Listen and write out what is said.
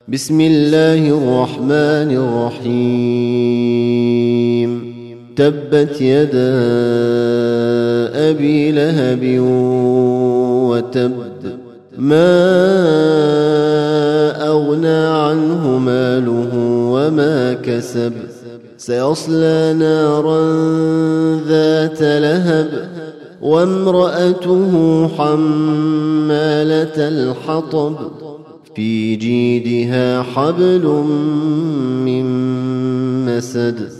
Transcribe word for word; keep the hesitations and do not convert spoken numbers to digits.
بسم الله الرحمن الرحيم تبت يدا أبي لهب وتب ما أغنى عنه ماله وما كسب سيصلى نارا ذات لهب وامرأته حمالة الحطب في جيدها حبل من مسد